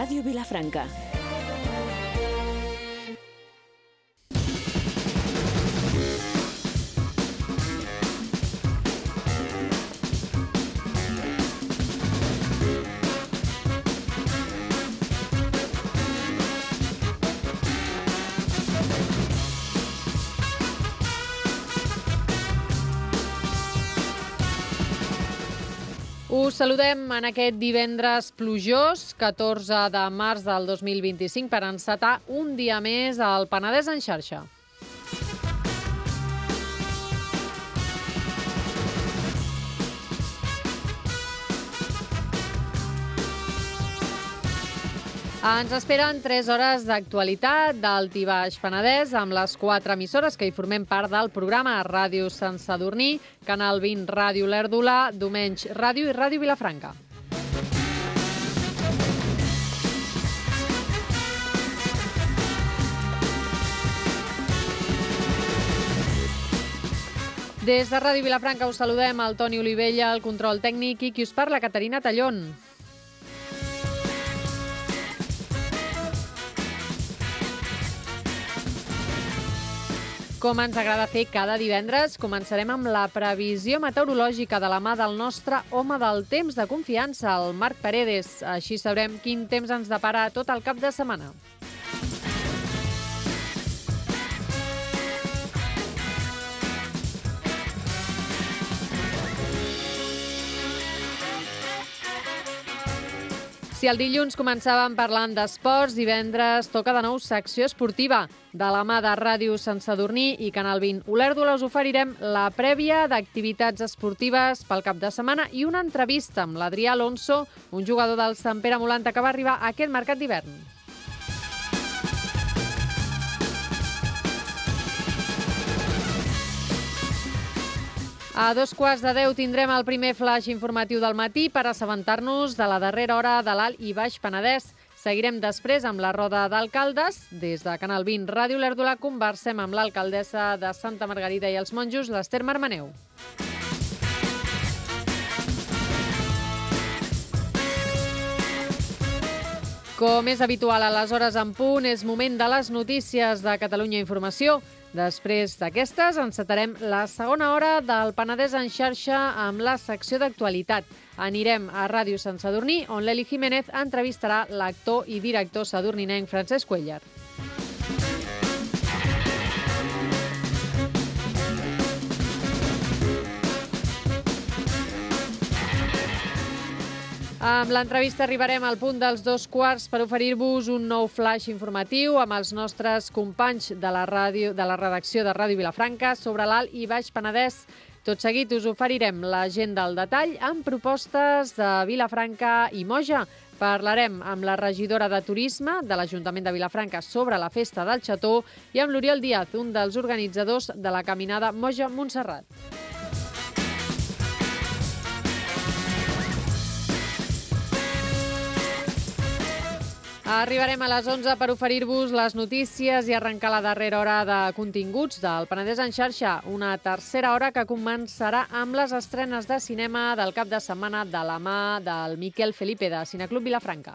Ràdio Vilafranca. Us saludem en aquest divendres plujós, 14 de març del 2025, per encetar un dia més al Penedès en xarxa. Ens esperen 3 hores d'actualitat d'Alt i Baix Penedès amb les 4 emissores que hi formem part del programa: Ràdio Sant Sadurní, Canal 20 Ràdio Lèrdula, Domenys Ràdio i Ràdio Vilafranca. Des de Ràdio Vilafranca us saludem el Toni Olivella, el control tècnic, i qui us parla, Caterina Tallón. Com ens agrada fer cada divendres, començarem amb la previsió meteorològica de la mà del nostre home del temps de confiança, el Marc Paredes. Així sabrem quin temps ens depara tot el cap de setmana. Si el dilluns començàvem parlant d'esports, divendres toca de nou secció esportiva. De la mà de Ràdio Sant Sadurní i Canal 20 Olèrdula us oferirem la prèvia d'activitats esportives pel cap de setmana i una entrevista amb l'Adrià Alonso, un jugador del Sant Pere Molanta que va arribar a aquest mercat d'hivern. A 9:15 tindrem el primer flash informatiu del matí per assabentar-nos de la darrera hora de l'Alt i Baix Penedès. Seguirem després amb la roda d'alcaldes. Des de Canal 20 Ràdio Lèrdula conversem amb l'alcaldessa de Santa Margarida i els Monjos, l'Ester Marmaneu. Com és habitual a les hores en punt, és moment de les notícies de Catalunya Informació. Després d'aquestes, encetarem la segona hora del Penedès en xarxa amb la secció d'actualitat. Anirem a Ràdio Sant Sadurní, on l'Eli Jiménez entrevistarà l'actor i director sadurninenc Francesc Cuéllar. Amb l'entrevista arribarem al punt dels 2:15 per oferir-vos un nou flash informatiu amb els nostres companys de la redacció de Ràdio Vilafranca sobre l'Alt i Baix Penedès. Tot seguit us oferirem l'agenda al detall amb propostes de Vilafranca i Moja. Parlarem amb la regidora de Turisme de l'Ajuntament de Vilafranca sobre la festa del Xató i amb l'Oriol Díaz, un dels organitzadors de la caminada Moja-Montserrat. Arribarem a les 11 per oferir-vos les notícies i arrencar la darrera hora de continguts del Penedès en xarxa. Una tercera hora que començarà amb les estrenes de cinema del cap de setmana de la mà del Miquel Felipe de Cineclub Vilafranca.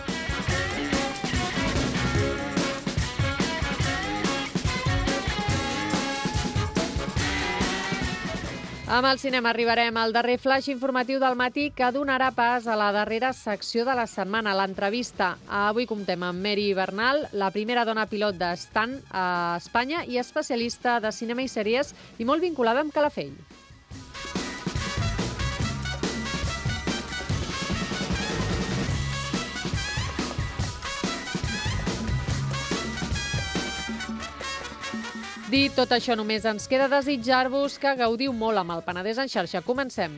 Amb el cinema arribarem al darrer flash informatiu del matí que donarà pas a la darrera secció de la setmana, l'entrevista. Avui comptem amb Mary Bernal, la primera dona pilot d'Stunt a Espanya i especialista de cinema i sèries i molt vinculada amb Calafell. Dit tot això, només ens queda desitjar-vos que gaudiu molt amb el Penedès en xarxa. Comencem.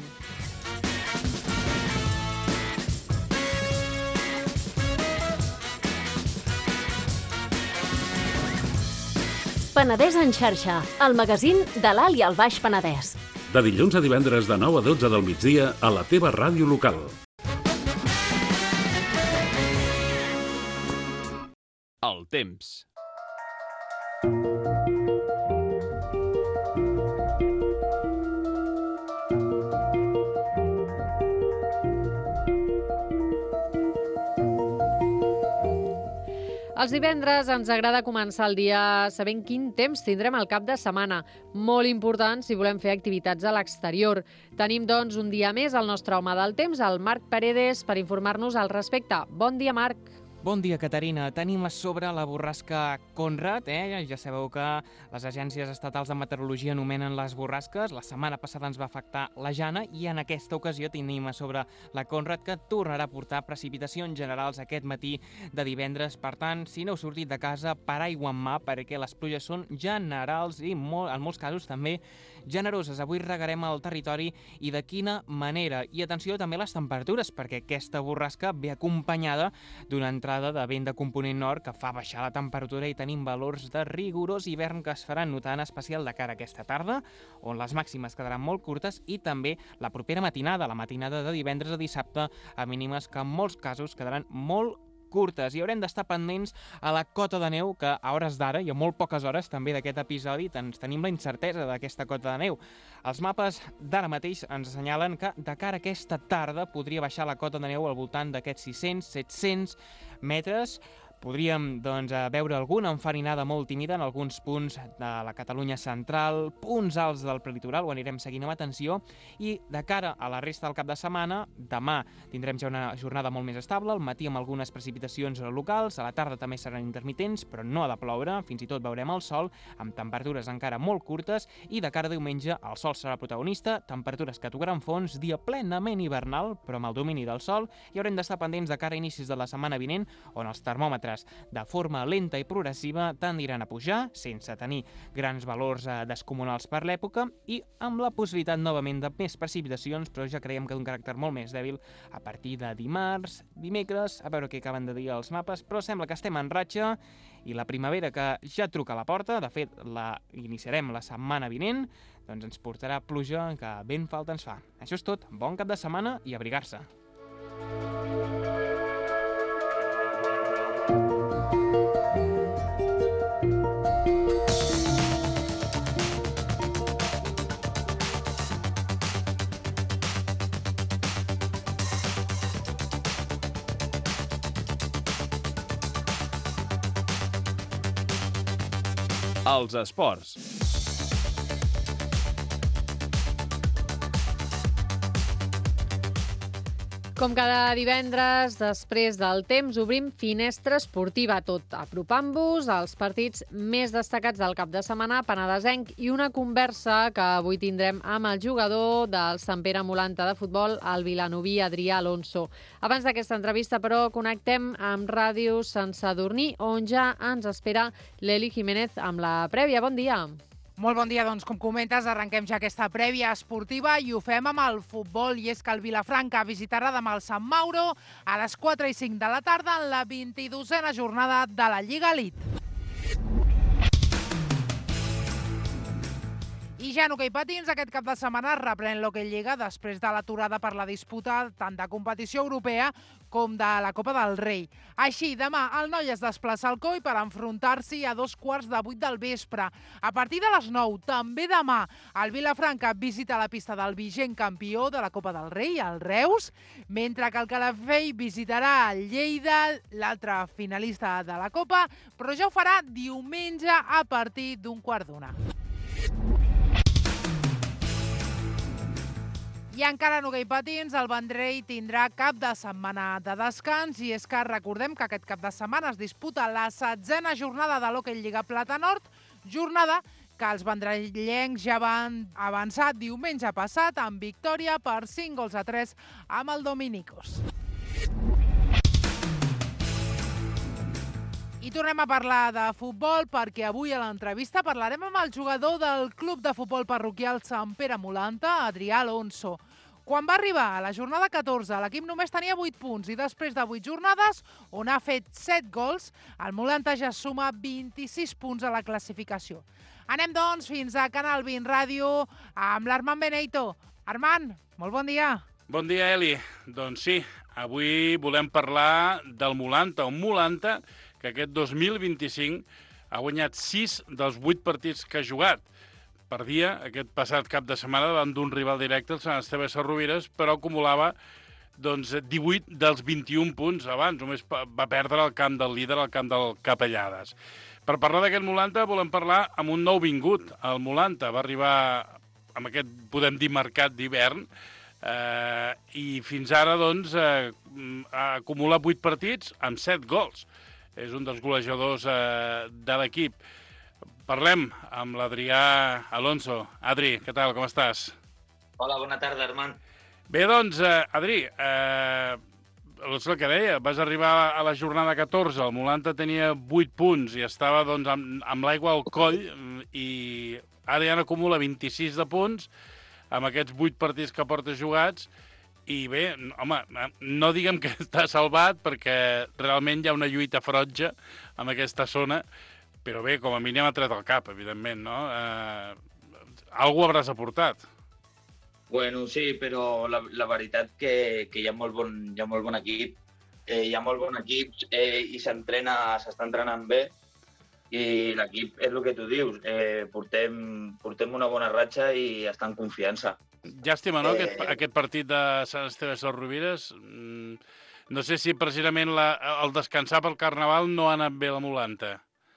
Penedès en xarxa, el magazín de l'Alt i el Baix Penedès. De dilluns a divendres de 9 a 12 del migdia a la teva ràdio local. El temps. Els divendres ens agrada començar el dia sabent quin temps tindrem al cap de setmana. Molt important si volem fer activitats a l'exterior. Tenim, doncs, un dia més el nostre home del temps, el Marc Paredes, per informar-nos al respecte. Bon dia, Marc. Bon dia, Caterina. Tenim a sobre la borrasca Conrad. Ja sabeu que les agències estatals de meteorologia anomenen les borrasques. La setmana passada ens va afectar la Jana i en aquesta ocasió tenim a sobre la Conrad, que tornarà a portar precipitacions generals aquest matí de divendres. Per tant, si no heu sortit de casa, paraigua en mà, perquè les pluges són generals i en molts casos també generoses. Avui regarem el territori i de quina manera. I atenció també a les temperatures, perquè aquesta borrasca ve acompanyada d'una entrada de vent de component nord que fa baixar la temperatura i tenim valors de rigorós hivern que es faran notar en especial de cara a aquesta tarda, on les màximes quedaran molt curtes, i també la propera matinada, la matinada de divendres a dissabte, a mínimes que en molts casos quedaran molt curtes, i haurem d'estar pendents a la cota de neu, que a hores d'ara, i a molt poques hores també d'aquest episodi, tenim la incertesa d'aquesta cota de neu. Els mapes d'ara mateix ens assenyalen que de cara a aquesta tarda podria baixar la cota de neu al voltant d'aquests 600-700 metres. Podríem veure alguna enfarinada molt tímida en alguns punts de la Catalunya central, punts alts del prelitoral, ho anirem seguint amb atenció, i de cara a la resta del cap de setmana, demà tindrem ja una jornada molt més estable, al matí amb algunes precipitacions locals, a la tarda també seran intermitents, però no ha de ploure, fins i tot veurem el sol, amb temperatures encara molt curtes, i de cara a diumenge el sol serà protagonista, temperatures que tocaran fons, dia plenament hivernal, però amb el domini del sol, i haurem d'estar pendents de cara a inicis de la setmana vinent, on els termòmetres de forma lenta i progressiva tendiran a pujar, sense tenir grans valors descomunals per l'època, i amb la possibilitat novament de més precipitacions, però ja creiem que d'un caràcter molt més dèbil a partir de dimarts, dimecres, a veure què acaben de dir els mapes, però sembla que estem en ratxa i la primavera que ja truca a la porta, de fet la iniciarem la setmana vinent, doncs ens portarà pluja que ben falta ens fa. Això és tot, bon cap de setmana i abrigar-se. Els esports. Com cada divendres, després del temps, obrim finestra esportiva, tot apropant-vos als partits més destacats del cap de setmana penedesenc, i una conversa que avui tindrem amb el jugador del Sant Pere Molanta de futbol, el vilanoví Adrià Alonso. Abans d'aquesta entrevista, però, connectem amb Ràdio Sant Sadurní, on ja ens espera l'Eli Jiménez amb la prèvia. Bon dia. Molt bon dia, doncs, com comentes, arrenquem ja aquesta prèvia esportiva i ho fem amb el futbol, i és que el Vilafranca visitarà demà el Sant Mauro a les 4:05 de la tarda en la 22a jornada de la Lliga Elite. I ja en hoquei patins, aquest cap de setmana reprèn l'Hockey Lliga després de l'aturada per la disputa tant de competició europea com de la Copa del Rei. Així, demà el noi es desplaça al COI per enfrontar-s'hi a 7:15 del vespre. A partir de les 9, també demà, el Vilafranca visita la pista del vigent campió de la Copa del Rei, el Reus, mentre que el Calafell visitarà el Lleida, l'altre finalista de la Copa, però ja ho farà diumenge a partir d'1:15. I encara en hoquei patins, el Vendrell tindrà cap de setmana de descans, i és que recordem que aquest cap de setmana es disputa la 7a jornada de l'Hockey Lliga Plata Nord, jornada que els vendrellencs ja van avançar diumenge passat amb victòria per 5-3 amb el Dominicos. I tornem a parlar de futbol, perquè avui a l'entrevista parlarem amb el jugador del Club de Futbol Parroquial Sant Pere Molanta, Adrià Alonso. Quan va arribar a la jornada 14, l'equip només tenia 8 punts, i després de 8 jornades, on ha fet 7 gols, el Molanta ja suma 26 punts a la classificació. Anem, doncs, fins a Canal 20 Ràdio amb l'Armand Beneito. Armand, molt bon dia. Bon dia, Eli. Doncs sí, avui volem parlar del Molanta, un Molanta que aquest 2025 ha guanyat 6 dels 8 partits que ha jugat. Perdia aquest passat cap de setmana davant d'un rival directe, el Sant Esteve Sesrovires, però acumulava doncs, 18 dels 21 punts abans. Només va perdre el camp del líder, el camp del Capellades. Per parlar d'aquest Mulanta volem parlar amb un nou vingut. El Mulanta va arribar amb aquest, podem dir, mercat d'hivern, i fins ara doncs, acumula 8 partits amb 7 gols. És un dels golejadors de l'equip. Parlem amb l'Adrià Alonso. Adri, què tal, com estàs? Hola, bona tarda, Armand. Bé, doncs, Adri, és el que deia, vas arribar a la jornada 14, el Mulanta tenia 8 punts i estava doncs, amb l'aigua al coll, i ara ja n'acumula 26 de punts amb aquests 8 partits que porta jugats, i bé, home, no diguem que està salvat perquè realment hi ha una lluita ferotge en aquesta zona, però bé, com a mínim ha tret el cap, evidentment, no? Algú hauràs aportat. Bueno, sí, però la veritat que hi ha molt bon equip. Hi ha molt bon equip i s'està entrenant bé. I l'equip és el que tu dius. Portem una bona ratxa i està en confiança. Llàstima, no?, aquest partit de Sant Esteve de Rovires. No sé si precisament el descansar pel Carnaval no ha anat bé la Mulanta.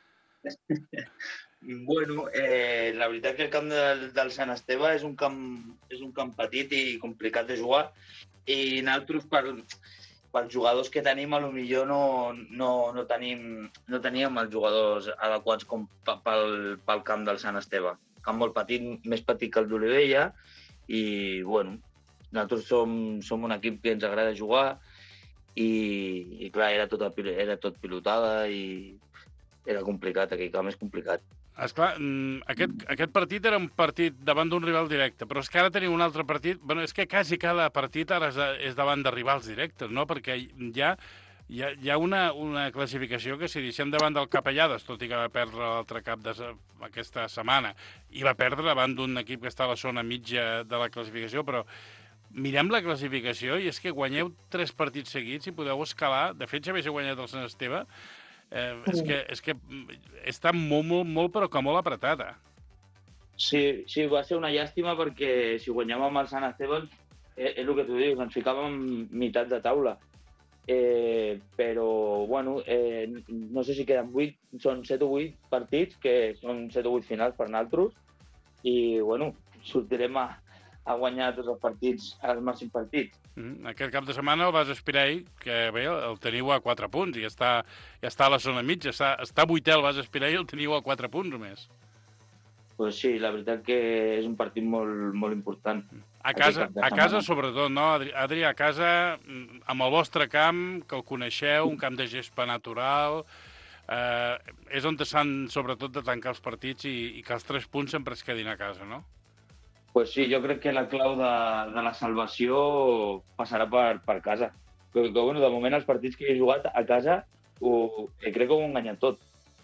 Bueno, la veritat que el camp del Sant Esteve és un camp petit i complicat de jugar, i nosaltres, pels jugadors que tenim, potser no teníem els jugadors adequats com pel camp del Sant Esteve. Camp molt petit, més petit que el d'Olivella, i bueno, nosaltres som un equip que ens agrada jugar, i clar, era tot pilotada i era complicat, aquell camp és complicat. Esclar, aquest partit era un partit davant d'un rival directe, però és que ara tenim un altre partit. Bueno, és que quasi cada partit ara és davant de rivals directes, no? Perquè hi ha una classificació que si deixem davant del Capellades, tot i que va perdre l'altre cap aquesta setmana, i va perdre davant d'un equip que està a la zona mitja de la classificació, però mirem la classificació i és que guanyeu 3 partits seguits i podeu escalar. De fet, ja haguéssiu guanyat el Sant Esteve. És que està molt, però que molt apretada. Sí, va ser una llàstima perquè si guanyàvem el Sant Esteve, és el que tu dius, ens ficàvem meitat de taula. Però, bueno, no sé si queden 8, són 7 o 8 partits, que són 7 o 8 finals per nosaltres, i, bueno, sortirem a guanyar tots els partits, els màxims partits. Aquest cap de setmana el vas aspirar ahir, que bé, el teniu a 4 punts, i està a la zona mitja, està 8è, el vas aspirar i el teniu a 4 punts només. Pues sí, la veritat que és un partit molt important. A casa sobretot, no, Adri? A casa, amb el vostre camp, que el coneixeu, un camp de gespa natural, és on s'han, sobretot, de tancar els partits i que els 3 punts sempre es quedin a casa, no? Pues sí, jo crec que la clau de la salvació passarà per casa. Però, bueno, de moment els partits que he jugat a casa crec que ho hem guanyat tot.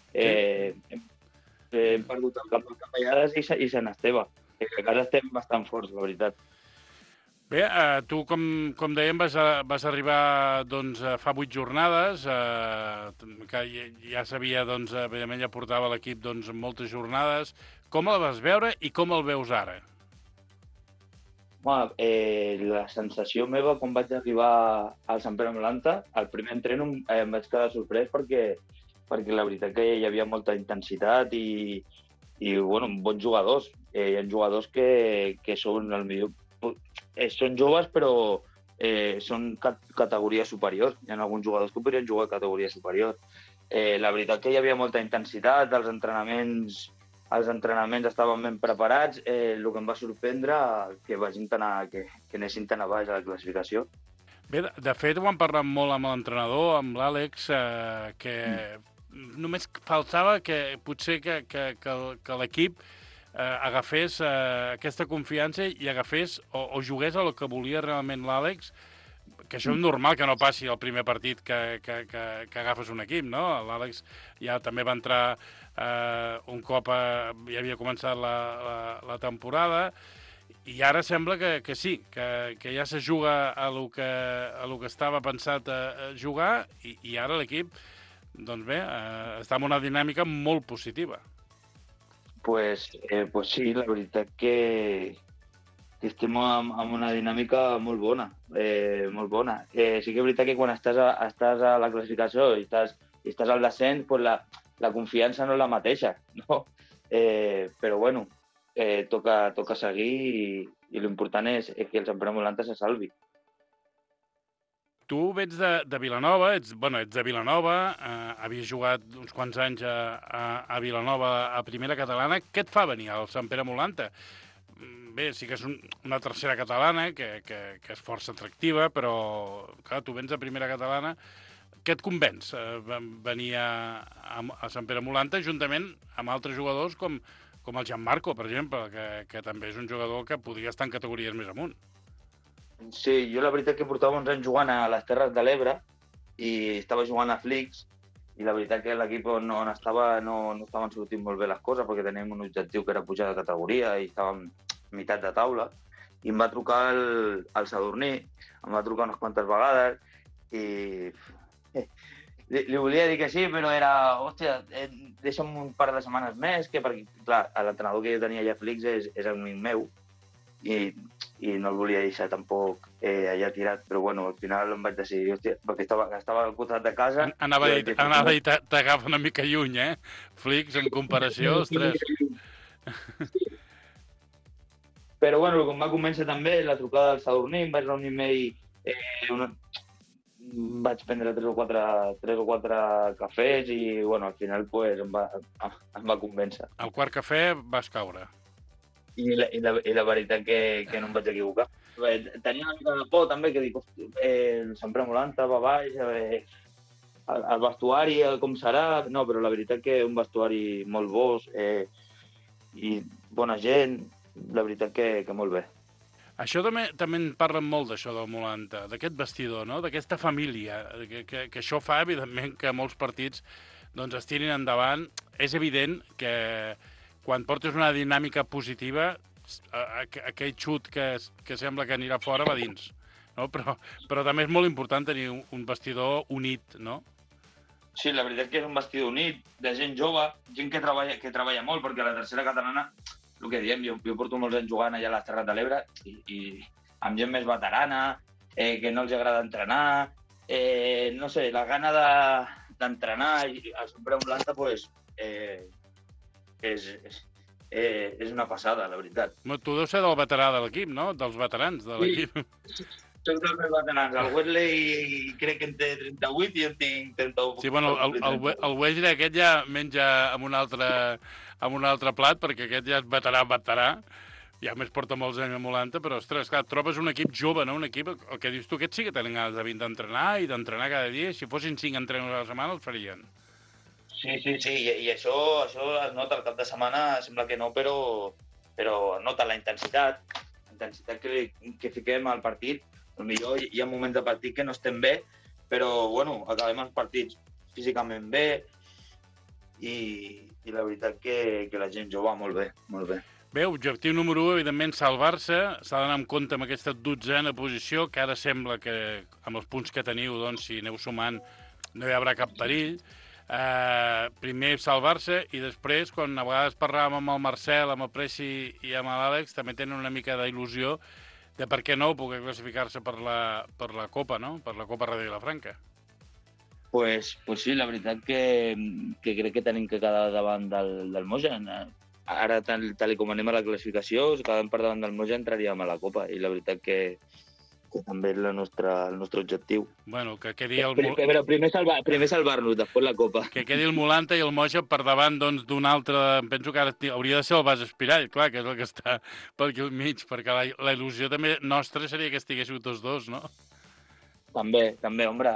Hem perdut el camp del Capellades i Sant Esteve. A casa estem bastant forts, la veritat. Bé, tu, com dèiem, vas arribar doncs, fa 8 jornades, que ja sabia, doncs, evidentment ja portava l'equip doncs, moltes jornades. Com el vas veure i com el veus ara? La sensació meva quan vaig arribar al Sant Pere Mulanta, al primer entreno em vaig quedar sorprès perquè la veritat que hi havia molta intensitat i bueno, bons jugadors. Hi ha jugadors que són el millor. Són joves però són categoria superior. Hi ha alguns jugadors que podrien jugar a categoria superior. La veritat que hi havia molta intensitat, els entrenaments estaven ben preparats. El que em va sorprendre que anessin tan a baix a la classificació. Bé, de fet, ho hem parlat molt amb l'entrenador, amb l'Àlex, que només faltava que potser que l'equip agafés aquesta confiança i agafés o jugués a el que volia realment l'Àlex, que això és normal que no passi el primer partit que agafes un equip, no? L'Àlex ja també va entrar un cop ja havia començat la temporada, i ara sembla que sí, que ja se juga a lo que estava pensat a jugar, i ara l'equip, doncs bé, està en una dinàmica molt positiva. Pues sí, la veritat que estem amb una dinàmica molt bona, molt bona. Sí que és veritat que quan estàs a la classificació i estàs al descens, pues la confiança no és la mateixa, no? Però bueno, toca seguir i l'important és que el Sant Pere Molanta se salvi. Tu vens de Vilanova, ets de Vilanova, havies jugat uns quants anys a Vilanova a primera catalana. Què et fa venir al Sant Pere Molanta? Bé, sí que és una tercera catalana, que és força atractiva, però clar, tu vens de primera catalana. Què et convenç venir a Sant Pere Molanta juntament amb altres jugadors com el Gianmarco, per exemple, que també és un jugador que podria estar en categories més amunt? Sí, jo la veritat que portava uns anys jugant a les Terres de l'Ebre i estava jugant a Flix i la veritat que l'equip on estava no estaven sortint molt bé les coses perquè teníem un objectiu que era pujar de categoria i estàvem a meitat de taula i em va trucar el Sadurní, em va trucar unes quantes vegades i li volia dir que sí, però era, hòstia, deixa'm un par de setmanes més, que perquè, clar, l'entrenador que jo tenia allà a Flix és amic meu i no el volia deixar tampoc allà tirat, però bueno, al final em vaig decidir, hòstia, perquè estava al costat de casa... Anava a dir, t'agafa una mica lluny, Flix, en comparació, ostres. Sí. Però bueno, el que em va convèncer també, la trucada del Sadurní, em vaig reunir amb ell, vaig prendre 3 o 4 cafès i bueno, al final pues, em va convèncer. Al quart cafè vas caure. I la veritat que no em vaig equivocar. Tenia una mica de por també, que dic, el Sant Pere Molanta va baix, el vestuari com serà, no, però la veritat que un vestuari molt bo i bona gent, la veritat que molt bé. Això també en parlen molt, d'això del Molanta, d'aquest vestidor, no? D'aquesta família, que això fa, evidentment, que molts partits doncs, es tirin endavant. És evident que quan portes una dinàmica positiva, aquell xut que sembla que anirà fora va dins. No? Però també és molt important tenir un vestidor unit, no? Sí, la veritat que és un vestidor unit, de gent jove, gent que treballa molt, perquè a la tercera catalana, el que diem, jo porto molts anys jugant allà a les Terres de l'Ebre i amb gent més veterana, que no els agrada entrenar, no sé, la gana d'entrenar i al Sant Pere Molanta, pues, és una passada, la veritat. Tu deus ser del veterà de l'equip, no? Dels veterans de l'equip. Sí, som dels més veterans. El Wesley crec que en té 38 i en tinc 31. Sí, bueno, el Wesley aquest ja menja amb un altre plat, perquè aquest ja és veterà. Ja més porta molts anys a Molanta, però, ostres, clar, trobes un equip jove, no? Un equip, el que dius tu, aquests sí que tenen ganes de venir d'entrenar i d'entrenar cada dia. Si fossin 5 entrenadors a la setmana, els farien. Sí, i això es nota el cap de setmana, sembla que no, però es nota la intensitat que fiquem al partit. Potser hi ha moments de partit que no estem bé, però bueno, acabem els partits físicament bé i la veritat que la gent jove molt bé, molt bé. Bé, objectiu número 1, evidentment, salvar-se. S'ha d'anar amb compte amb aquesta 12a posició, que ara sembla que amb els punts que teniu, doncs, si aneu sumant, no hi haurà cap perill. Primer salvar-se i després, quan a vegades parlàvem amb el Marcel, amb el Preci i amb l'Àlex, també tenen una mica d'il·lusió de per què no poder classificar-se per la Copa, no? Per la Copa Ràdio Vilafranca. Pues sí, la veritat que crec que tenim que quedar davant del Moja. Ara, tal com anem a la classificació, si quedem per davant del Moja, entraríem a la Copa. I la veritat que també és el nostre objectiu. Bueno, que quedi Però primer salvar-nos, després la Copa. Que quedi el Molanta i el Moja per davant d'un altre... Penso que ara hauria de ser el Bas Espirall, clar, que és el que està per aquí al mig, perquè la il·lusió també nostra seria que estiguéssiu tots dos, no? També, home,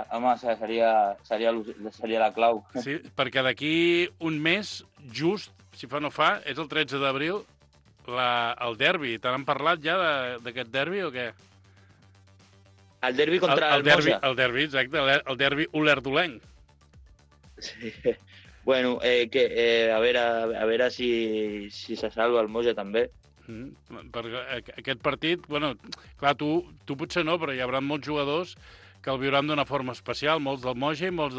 seria la clau. Sí, perquè d'aquí un mes, just, si fa no fa, és el 13 d'abril, el derbi. Te n'han parlat ja d'aquest derbi o què? El derbi contra el Moja. El derbi, exacte, el derbi olerdolenc. Sí. Bueno, a veure si se salva el Moja també. Perquè aquest partit, bueno, clar, tu potser no, però hi haurà molts jugadors que el viuran d'una forma especial, molts del Moja i molts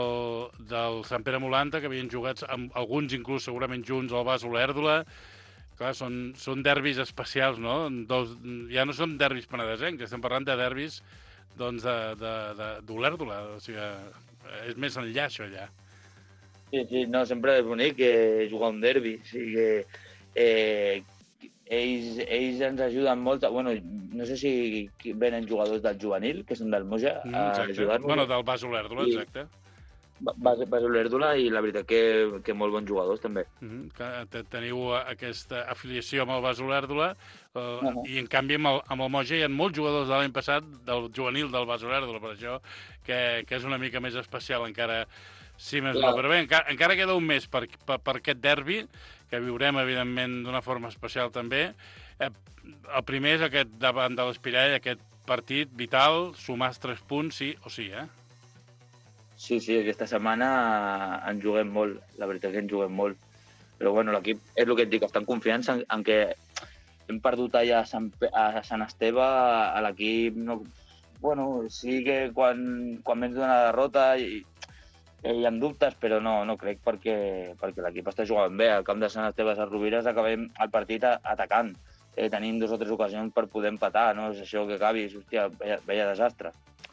del Sant Pere Molanta, que havien jugat, amb alguns inclús segurament junts, al Bas Olèrdola, Clar, són derbis especials, no? Ja no són derbis penedesencs, estem parlant de derbis d'Olèrdola, o sigui, és més enllà, això, ja. Sí, no, sempre és bonic jugar un derbi, o sigui ells ens ajuden molt, bueno, no sé si venen jugadors del juvenil, que són del Moja, a ajudar-nos. Bueno, del Bas Olèrdola, exacte. Bas Olèrdola i la veritat que molt bons jugadors, també. Teniu aquesta afiliació amb el Bas Olèrdola i, en canvi, amb el Moja hi ha molts jugadors de l'any passat del juvenil del Bas Olèrdola, per això que és una mica més especial encara, si més no. Però bé, encara queda un mes per aquest derbi, que viurem, evidentment, d'una forma especial també. El primer és aquest davant de l'Espirall, aquest partit vital, sumar 3 punts, sí o sí, Sí, aquesta setmana en juguem molt, la veritat que en juguem molt. Però bueno, l'equip, és el que et dic, està en confiança en que hem perdut allà a Sant Esteve, a l'equip, no... Bueno, sí que quan vens d'una derrota hi ha dubtes, però no crec perquè l'equip està jugant bé. Al camp de Sant Esteve a Rovires acabem el partit atacant. Tenim 2 o 3 ocasions per poder empatar, no és això que acabi, hòstia, veia desastre.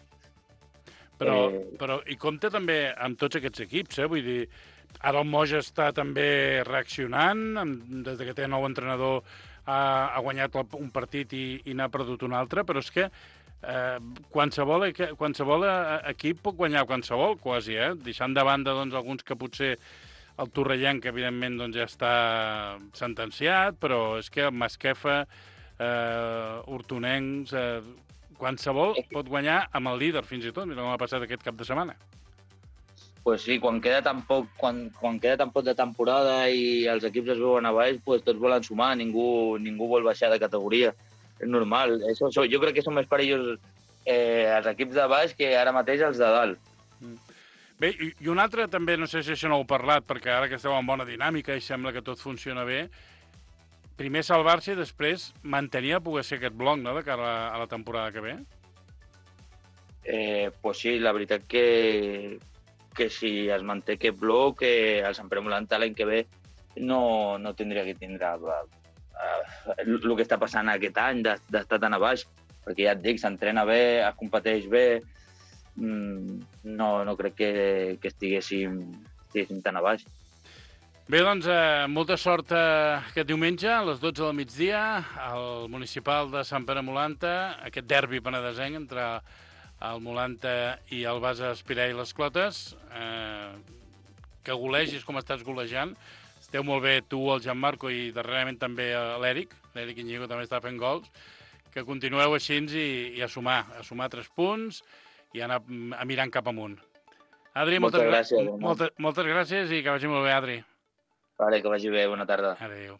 Però i compta també amb tots aquests equips, vull dir, ara el Moja està també reaccionant, des que té nou entrenador ha guanyat un partit i n'ha perdut un altre, però és que qualsevol equip pot guanyar qualsevol, quasi, deixant de banda alguns que potser el Torrellenc, evidentment, ja està sentenciat, però és que Masquefa, Hortonencs, qualsevol pot guanyar amb el líder, fins i tot, com ha passat aquest cap de setmana. Pues sí, quan queda tan poc de temporada i els equips es veuen a baix, pues tots volen sumar, ningú vol baixar de categoria. És normal. Jo crec que són més perillosos els equips de baix que ara mateix els de dalt. Bé, i un altre també, no sé si això no heu parlat, perquè ara que esteu en bona dinàmica i sembla que tot funciona bé, primer salvar-se i després mantenir poder ser aquest bloc, no?, de cara a la temporada que ve? Pues sí, la veritat que si es manté aquest bloc, el Sant Pere Molanta l'any que ve no tindria que tindre el que està passant aquest any, d'estar tan a baix, perquè ja et dic, s'entrena bé, es competeix bé, no crec que estiguéssim tan a baix. Bé, doncs, molta sort aquest diumenge, a les 12 del migdia, al municipal de Sant Pere Molanta, aquest derbi penedesenc entre el Molanta i el Basa Espirall i les Clotes, que golegis com estàs golejant. Esteu molt bé tu, el Gianmarco, i darrerament també l'Eric Iñigo també està fent gols, que continueu així i a sumar 3 punts i anar mirant cap amunt. Adri, moltes gràcies i que vagi molt bé, Adri. Vale, que vagi bé, bona tarda. Adéu.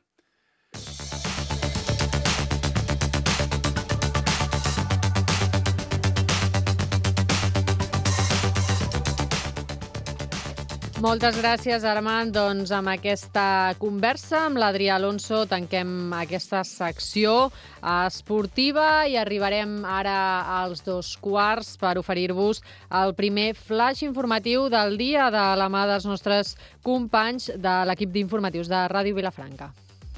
Moltes gràcies, Armand. Doncs amb aquesta conversa amb l'Adrià Alonso tanquem aquesta secció esportiva i arribarem ara als 2:15 per oferir-vos el primer flash informatiu del dia de la mà dels nostres companys de l'equip d'informatius de Ràdio Vilafranca.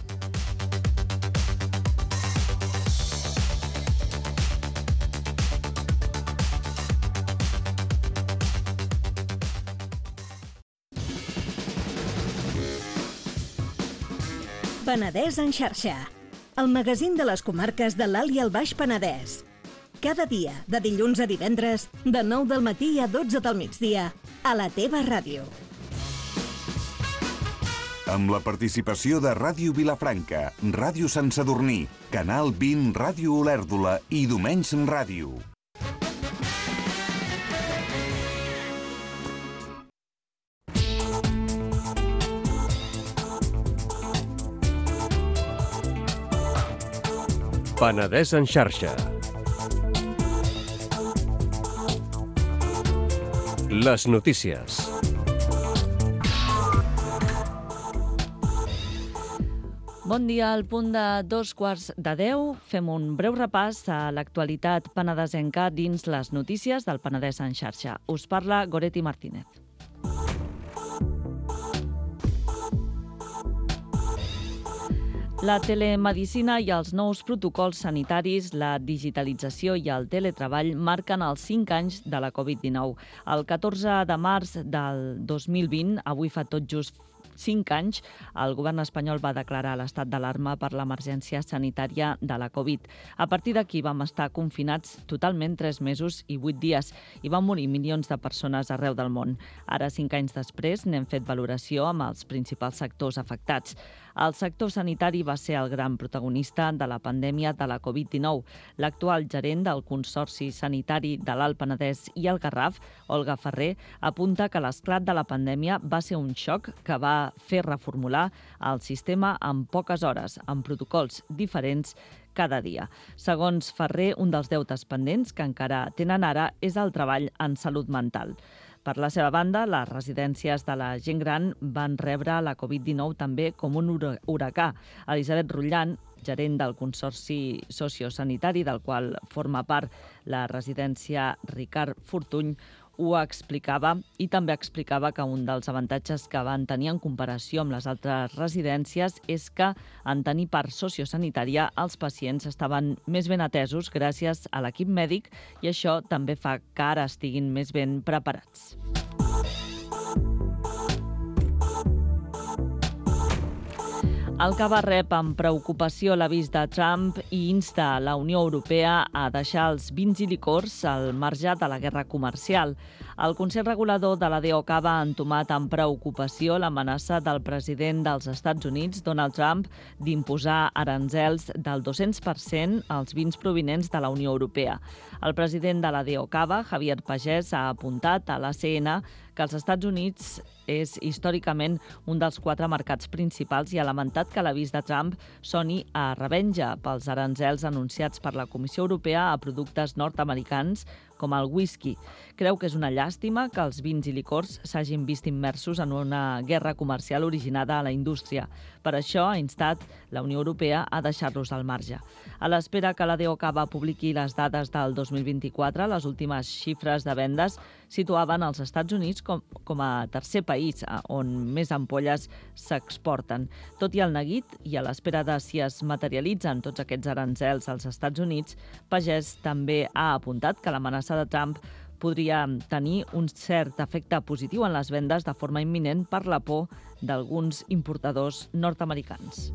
Penedès en xarxa, el magazín de les comarques de l'Alt i el Baix Penedès. Cada dia, de dilluns a divendres, de 9 del matí a 12 del migdia, a la teva ràdio. Amb la participació de Ràdio Vilafranca, Ràdio Sant Sadurní, Canal 20 Ràdio Olèrdola i Domenys Ràdio. Penedès en xarxa. Les notícies. Bon dia, al punt de 9:15 fem un breu repàs a l'actualitat penedesenca dins les notícies del Penedès en xarxa. Us parla Goretti Martínez. La telemedicina i els nous protocols sanitaris, la digitalització i el teletreball marquen els 5 anys de la Covid-19. El 14 de març del 2020, avui fa tot just 5 anys, el govern espanyol va declarar l'estat d'alarma per l'emergència sanitària de la Covid. A partir d'aquí vam estar confinats totalment 3 mesos i 8 dies i van morir milions de persones arreu del món. Ara, 5 anys després, n'hem fet valoració amb els principals sectors afectats. El sector sanitari va ser el gran protagonista de la pandèmia de la Covid-19. L'actual gerent del Consorci Sanitari de l'Alt Penedès i el Garraf, Olga Ferrer, apunta que l'esclat de la pandèmia va ser un xoc que va fer reformular el sistema en poques hores, amb protocols diferents cada dia. Segons Ferrer, un dels deutes pendents que encara tenen ara és el treball en salut mental. Per la seva banda, les residències de la gent gran van rebre la Covid-19 també com un huracà. Elisabet Rullan, gerent del Consorci Sociosanitari, del qual forma part la residència Ricard Fortuny, ho explicava i també explicava que un dels avantatges que van tenir en comparació amb les altres residències és que en tenir part sociosanitària els pacients estaven més ben atesos gràcies a l'equip mèdic i això també fa que ara estiguin més ben preparats. El Cava rep amb preocupació l'avís de Trump i insta la Unió Europea a deixar els vins i licors al marge de la guerra comercial. El Consell Regulador de la DOCAV ha entomat amb preocupació l'amenaça del president dels Estats Units, Donald Trump, d'imposar aranzels del 200% als vins provinents de la Unió Europea. El president de la DOCAV, Javier Pagès, ha apuntat a l'ACN que els Estats Units és històricament un dels 4 mercats principals i ha lamentat que l'avís de Trump soni a revenja pels aranzels anunciats per la Comissió Europea a productes nord-americans com el whisky. Creu que és una llàstima que els vins i licors s'hagin vist immersos en una guerra comercial originada a la indústria. Per això ha instat la Unió Europea a deixar-los al marge. A l'espera que la DOCAV publiqui les dades del 2024, les últimes xifres de vendes situaven els Estats Units com a tercer país on més ampolles s'exporten. Tot i el neguit i a l'espera de si es materialitzen tots aquests aranzels als Estats Units, Pagès també ha apuntat que l'amenaça de Trump podria tenir un cert efecte positiu en les vendes de forma imminent per la por d'alguns importadors nord-americans.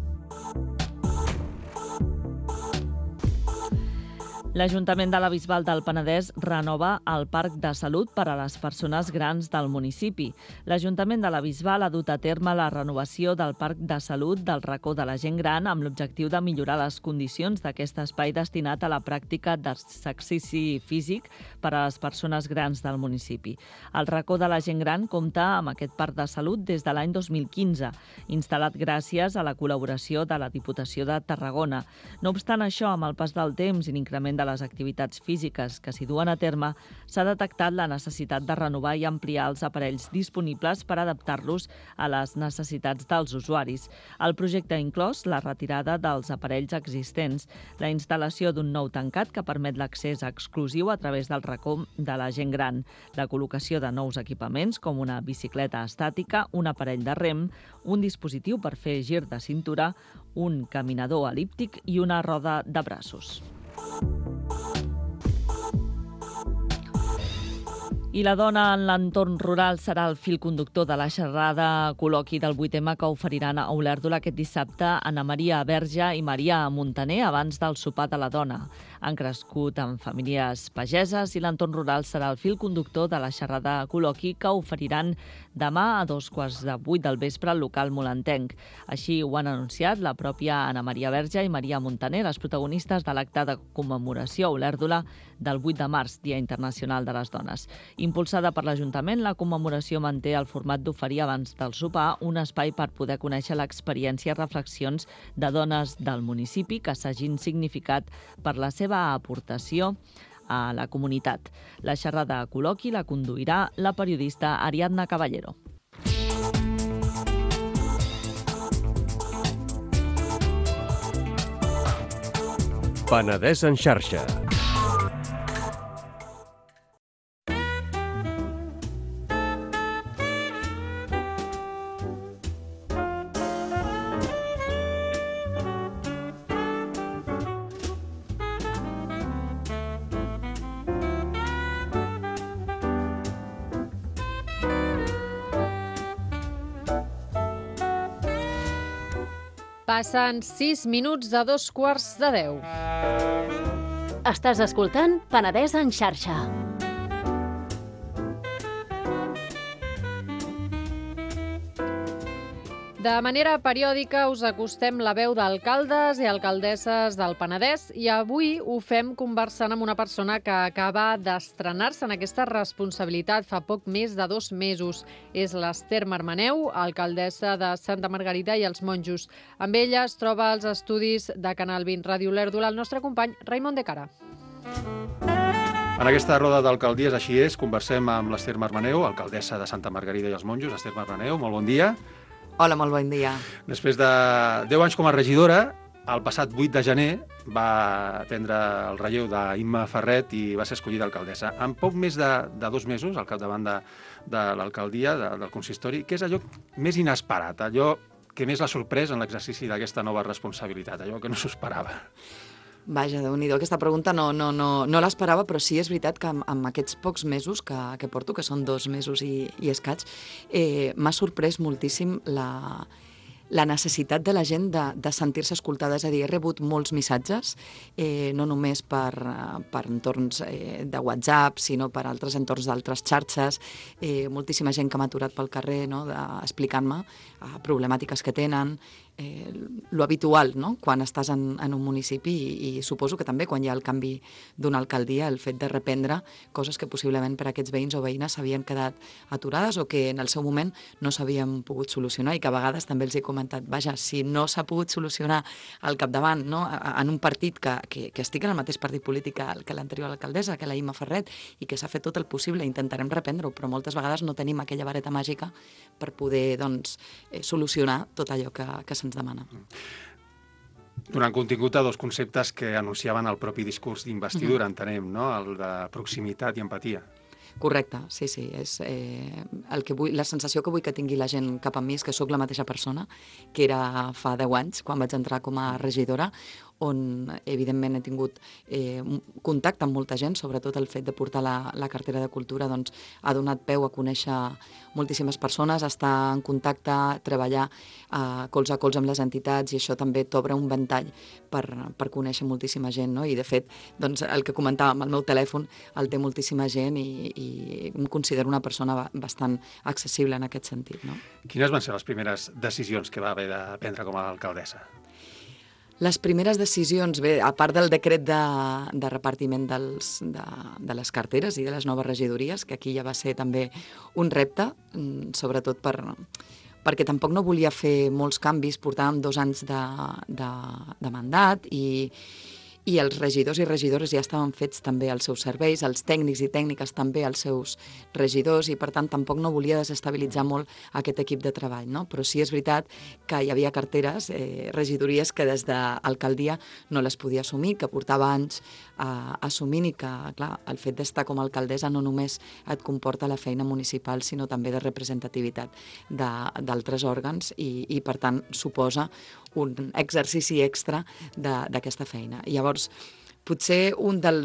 L'Ajuntament de la Bisbal del Penedès renova el Parc de Salut per a les persones grans del municipi. L'Ajuntament de la Bisbal ha dut a terme la renovació del Parc de Salut del racó de la gent gran amb l'objectiu de millorar les condicions d'aquest espai destinat a la pràctica d'exercici físic per a les persones grans del municipi. El racó de la gent gran compta amb aquest Parc de Salut des de l'any 2015, instal·lat gràcies a la col·laboració de la Diputació de Tarragona. No obstant això, amb el pas del temps i l'increment de les activitats físiques que s'hi duen a terme, s'ha detectat la necessitat de renovar i ampliar els aparells disponibles per adaptar-los a les necessitats dels usuaris. El projecte ha inclòs la retirada dels aparells existents, la instal·lació d'un nou tancat que permet l'accés exclusiu a través del racó de la gent gran, la col·locació de nous equipaments com una bicicleta estàtica, un aparell de rem, un dispositiu per fer gir de cintura, un caminador el·líptic i una roda de braços. I la dona en l'entorn rural serà el fil conductor de la xerrada col·loqui del 8M que oferiran a Olèrdola aquest dissabte Anna Maria Verge i Maria Montaner abans del sopar de la dona. Han crescut en famílies pageses i l'entorn rural serà el fil conductor de la xerrada col·loqui que oferiran demà a 7:15 del vespre al local molentenc. Així ho han anunciat la pròpia Anna Maria Verge i Maria Montaner, les protagonistes de l'acte de commemoració a Olèrdola del 8 de març, Dia Internacional de les Dones. Impulsada per l'Ajuntament, la commemoració manté el format d'oferir abans del sopar un espai per poder conèixer l'experiència i reflexions de dones del municipi que s'hagin significat per la seva aportació a la comunitat. La xerrada col·loqui la conduirà la periodista Ariadna Caballero. Penedès en xarxa. Passen 6 minuts de 2:15. Estàs escoltant Penedès en xarxa. De manera periòdica us acostem la veu d'alcaldes i alcaldesses del Penedès i avui ho fem conversant amb una persona que acaba d'estrenar-se en aquesta responsabilitat fa poc més de 2 mesos. És l'Ester Marmaneu, alcaldessa de Santa Margarida i els Monjos. Amb ella es troba als estudis de Canal 20 Ràdio Olèrdola el nostre company Raimon de Cara. En aquesta roda d'alcaldies, així és, conversem amb l'Ester Marmaneu, alcaldessa de Santa Margarida i els Monjos. Ester Marmaneu, molt bon dia. Hola, molt bon dia. Després de 10 anys com a regidora, el passat 8 de gener va prendre el relleu d'Imma Ferret i va ser escollida alcaldessa. En poc més de 2 mesos, al capdavant de l'alcaldia, del consistori, què és allò més inesperat, allò que més l'ha sorprès en l'exercici d'aquesta nova responsabilitat, allò que no s'ho esperava? Vaja, Déu-n'hi-do, aquesta pregunta no l'esperava, però sí és veritat que amb aquests pocs mesos que porto, que són 2 mesos i escaig, m'ha sorprès moltíssim la necessitat de la gent de sentir-se escoltada. És a dir, he rebut molts missatges, no només per entorns de WhatsApp, sinó per altres entorns d'altres xarxes, moltíssima gent que m'ha aturat pel carrer, no, explicant-me problemàtiques que tenen, lo habitual, no?, quan estàs en un municipi i suposo que també quan hi ha el canvi d'una alcaldia, el fet de reprendre coses que possiblement per a aquests veïns o veïnes s'havien quedat aturades o que en el seu moment no s'havien pogut solucionar i que a vegades també els he comentat, vaja, si no s'ha pogut solucionar al capdavant, no?, en un partit que estic en el mateix partit polític que l'anterior alcaldessa, que la Imma Ferret, i que s'ha fet tot el possible, intentarem reprendre-ho, però moltes vegades no tenim aquella vareta màgica per poder, doncs, solucionar tot allò que se'ns demana. Donant contingut a 2 conceptes que anunciaven el propi discurs d'investidura, entenem, no?, el de proximitat i empatia. Correcte, sí, és el que vull, la sensació que vull que tingui la gent cap a mi és que sóc la mateixa persona que era fa 10 anys, quan vaig entrar com a regidora, on evidentment he tingut contacte amb molta gent, sobretot el fet de portar la cartera de cultura doncs, ha donat peu a conèixer moltíssimes persones, estar en contacte, treballar colze a colze amb les entitats, i això també t'obre un ventall per conèixer moltíssima gent, no? I de fet, doncs, el que comentàvem, el meu telèfon el té moltíssima gent i em considero una persona bastant accessible en aquest sentit, no? Quines van ser les primeres decisions que va haver de prendre com a alcaldessa? Les primeres decisions, bé, a part del decret de repartiment de les carteres i de les noves regidories, que aquí ja va ser també un repte, sobretot perquè tampoc no volia fer molts canvis, portàvem 2 anys de mandat i els regidors i regidores ja estaven fets també als seus serveis, els tècnics i tècniques també als seus regidors, i per tant tampoc no volia desestabilitzar molt aquest equip de treball, no? Però sí és veritat que hi havia carteres, regidories que des d'alcaldia no les podia assumir, que portava anys assumint, i que, clar, el fet d'estar com a alcaldessa no només et comporta la feina municipal, sinó també de representativitat d'altres òrgans i per tant suposa un exercici extra d'aquesta feina. Llavors, potser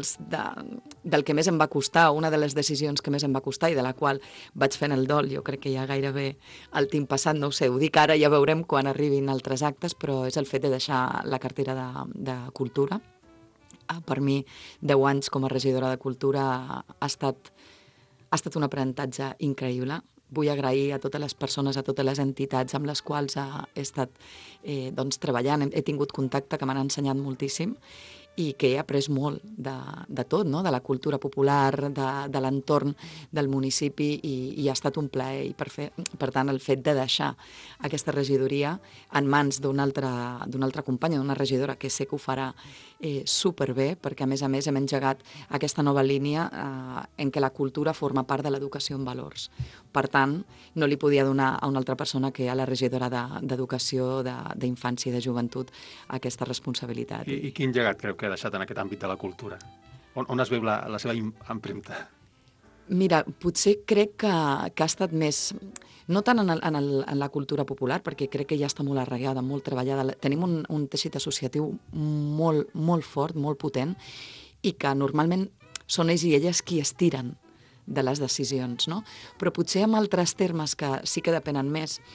del que més em va costar, una de les decisions que més em va costar i de la qual vaig fent el dol, jo crec que ja gairebé el tinc passat, no ho sé, ho dic ara, ja veurem quan arribin altres actes, però és el fet de deixar la cartera de cultura. Per mi, 10 anys com a regidora de cultura ha estat un aprenentatge increïble. Vull agrair a totes les persones, a totes les entitats amb les quals he estat treballant, he tingut contacte, que m'han ensenyat moltíssim i que he après molt de tot, no? De la cultura popular, de l'entorn del municipi, i ha estat un plaer. I per tant, el fet de deixar aquesta regidoria en mans d'una altra companya, d'una regidora, que sé que ho farà superbé, perquè a més hem engegat aquesta nova línia en què la cultura forma part de l'educació en valors. Per tant, no li podia donar a una altra persona que a la regidora d'Educació, d'Infància i de Joventut aquesta responsabilitat. I quin llegat creu que ha deixat en aquest àmbit de la cultura? On es veu la seva empremta? Mira, potser crec que ha estat més, no tant en la cultura popular, perquè crec que ja està molt arraigada, molt treballada. Tenim un teixit associatiu molt, molt fort, molt potent, i que normalment són ells i elles qui es tiren de les decisions, no? Però potser amb altres termes que sí que depenen més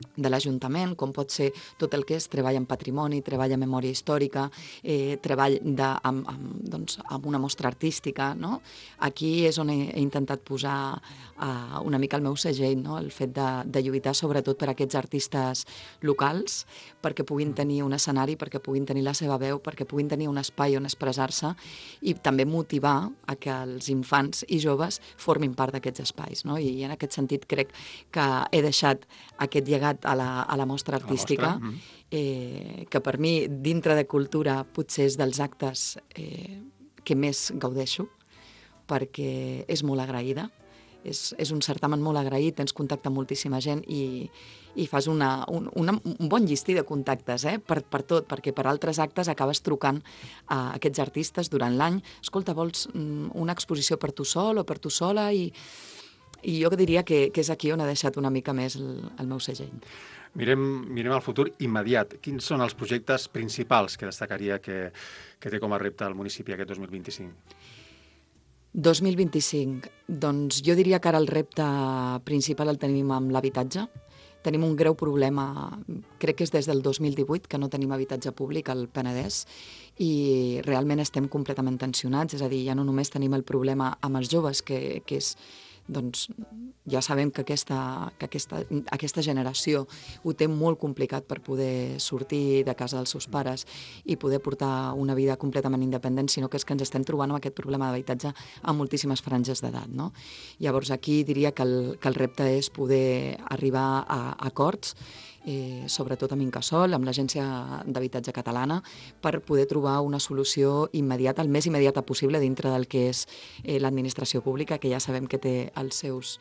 de l'Ajuntament, com pot ser tot el que és treball en patrimoni, treball en memòria històrica, treball amb una mostra artística, no? Aquí és on he intentat posar una mica el meu segell, no? El fet de lluitar sobretot per aquests artistes locals, perquè puguin tenir un escenari, perquè puguin tenir la seva veu, perquè puguin tenir un espai on expressar-se i també motivar a que els infants i joves formin part d'aquests espais, no? I en aquest sentit crec que he deixat aquest llegat a la mostra artística, que per mi, dintre de cultura, potser és dels actes que més gaudeixo, perquè és molt agraïda. És un certamen molt agraït, tens contacte amb moltíssima gent i fas un bon llistí de contactes, per tot, perquè per altres actes acabes trucant a aquests artistes durant l'any. Escolta, vols una exposició per tu sol o per tu sola? I jo diria que és aquí on he deixat una mica més el meu segell. Mirem al futur immediat. Quins són els projectes principals que destacaria que té com a repte el municipi aquest 2025? 2025. Doncs jo diria que ara el repte principal el tenim amb l'habitatge. Tenim un greu problema, crec que és des del 2018, que no tenim habitatge públic al Penedès i realment estem completament tensionats, és a dir, ja no només tenim el problema amb els joves, que és... doncs ja sabem que aquesta generació ho té molt complicat per poder sortir de casa dels seus pares i poder portar una vida completament independent, sinó que és que ens estem trobant amb aquest problema d'habitatge a moltíssimes franges d'edat, no? Llavors aquí diria que el repte és poder arribar a acords, sobretot amb Incasòl, amb l'Agència d'Habitatge Catalana, per poder trobar una solució immediata, el més immediata possible dintre del que és l'administració pública, que ja sabem que té els seus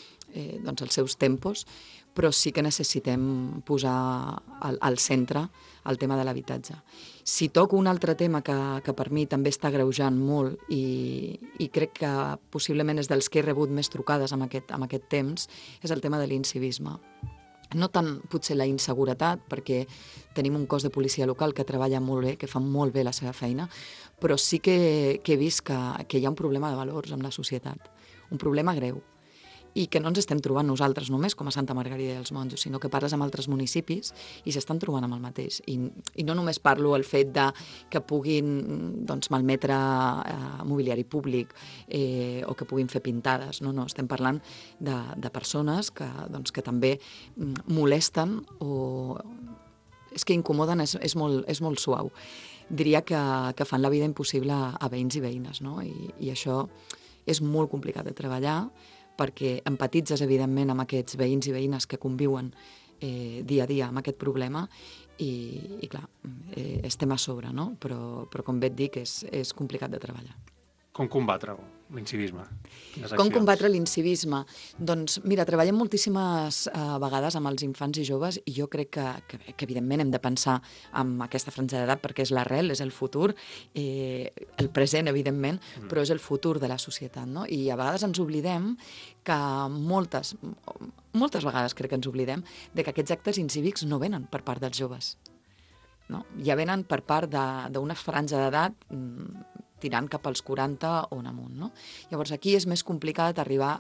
tempos, però sí que necessitem posar al centre el tema de l'habitatge. Si toco un altre tema que per mi també està agreujant molt i crec que possiblement és dels que he rebut més trucades amb aquest temps, és el tema de l'incivisme. No tant potser la inseguretat, perquè tenim un cos de policia local que treballa molt bé, que fa molt bé la seva feina, però sí que he vist que hi ha un problema de valors en la societat, un problema greu, i que no ens estem trobant nosaltres només com a Santa Margarida dels Monjos, sinó que parles amb altres municipis i s'estan trobant amb el mateix. I no només parlo el fet que puguin malmetre mobiliari públic o que puguin fer pintades. No, estem parlant de persones que també molesten o... és que incomoden, és molt suau. Diria que fan la vida impossible a veïns i veïnes, no? I això és molt complicat de treballar, perquè empatitzes, evidentment, amb aquests veïns i veïnes que conviuen dia a dia amb aquest problema i clar, estem a sobre, no? Però com bé et dic, és complicat de treballar. Com combatre l'incivisme? Com combatre l'incivisme? Doncs mira, treballem moltíssimes vegades amb els infants i joves i jo crec que evidentment hem de pensar en aquesta franja d'edat perquè és l'arrel, és el futur, el present, evidentment, però és el futur de la societat, no? I a vegades ens oblidem que moltes vegades crec que ens oblidem de que aquests actes incívics no venen per part dels joves, no? Ja venen per part d'una franja d'edat tirant cap als 40 o en amunt, no? Llavors aquí és més complicat arribar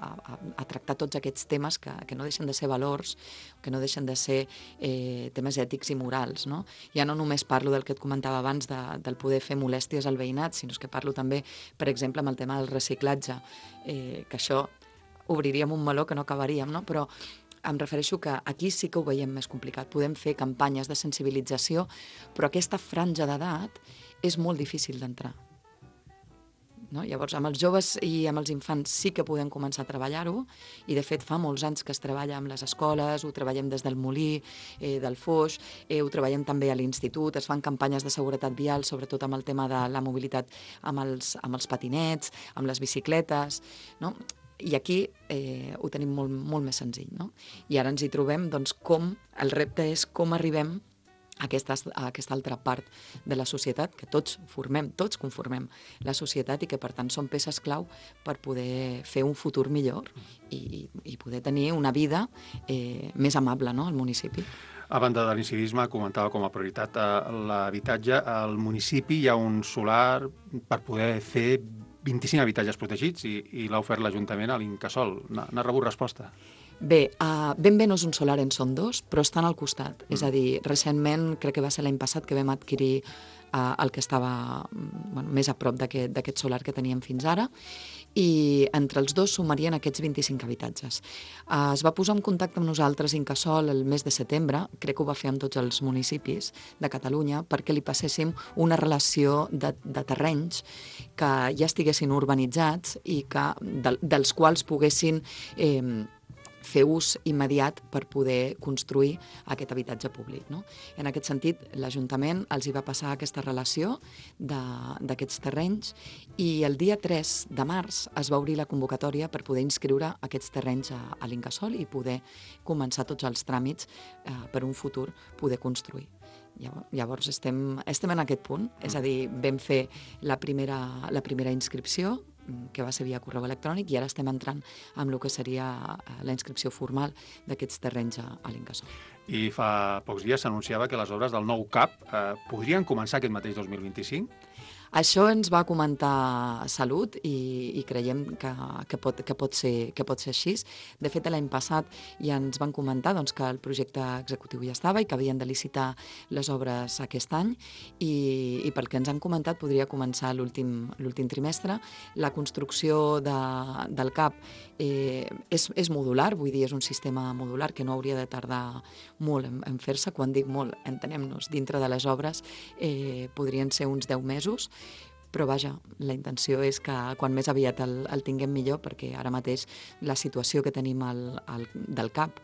a tractar tots aquests temes que no deixen de ser valors, que no deixen de ser temes ètics i morals, no? Ja no només parlo del que et comentava abans del poder fer molèsties al veïnat, sinó que parlo també, per exemple, amb el tema del reciclatge, que això obriríem un meló que no acabaríem, no? Però em refereixo que aquí sí que ho veiem més complicat. Podem fer campanyes de sensibilització, però aquesta franja d'edat és molt difícil d'entrar. No? Llavors, amb els joves i amb els infants sí que podem començar a treballar-ho i, de fet, fa molts anys que es treballa amb les escoles, ho treballem des del Molí, del Foix, ho treballem també a l'institut, es fan campanyes de seguretat vial, sobretot amb el tema de la mobilitat amb els patinets, amb les bicicletes, no? I aquí ho tenim molt més senzill, no? I ara ens hi trobem, doncs, el repte és com arribem a aquesta altra part de la societat, que tots conformem la societat i que, per tant, són peces clau per poder fer un futur millor i poder tenir una vida més amable, no?, al municipi. A banda de l'incivisme, comentava com a prioritat l'habitatge. Al municipi hi ha un solar per poder fer 25 habitatges protegits i l'ha ofert l'Ajuntament a l'Incasòl. N'ha rebut resposta? Bé, ben bé no és un solar, en són dos, però estan al costat. És a dir, recentment, crec que va ser l'any passat que vam adquirir el que estava més a prop d'aquest solar que teníem fins ara, i entre els dos sumarien aquests 25 habitatges. Es va posar en contacte amb nosaltres Incasòl el mes de setembre, crec que ho va fer amb tots els municipis de Catalunya, perquè li passéssim una relació de terrenys que ja estiguessin urbanitzats i dels quals poguessin fer ús immediat per poder construir aquest habitatge públic. No? En aquest sentit, l'Ajuntament els hi va passar aquesta relació d'aquests terrenys i el dia 3 de març es va obrir la convocatòria per poder inscriure aquests terrenys a l'Incasòl i poder començar tots els tràmits per un futur poder construir. Llavors estem en aquest punt, és a dir, vam fer la primera inscripció, que va ser via correu electrònic, i ara estem entrant amb el que seria la inscripció formal d'aquests terrenys a l'Incasòl. I fa pocs dies s'anunciava que les obres del nou CAP podrien començar aquest mateix 2025? Això ens va comentar Salut i creiem que pot ser així. De fet, l'any passat ja ens van comentar que el projecte executiu ja estava i que havien de licitar les obres aquest any i pel que ens han comentat podria començar l'últim trimestre. La construcció del CAP és modular, vull dir, és un sistema modular que no hauria de tardar molt en fer-se. Quan dic molt, entenem-nos, dintre de les obres podrien ser uns 10 mesos, però vaja, la intenció és que quan més aviat el tinguem millor, perquè ara mateix la situació que tenim del CAP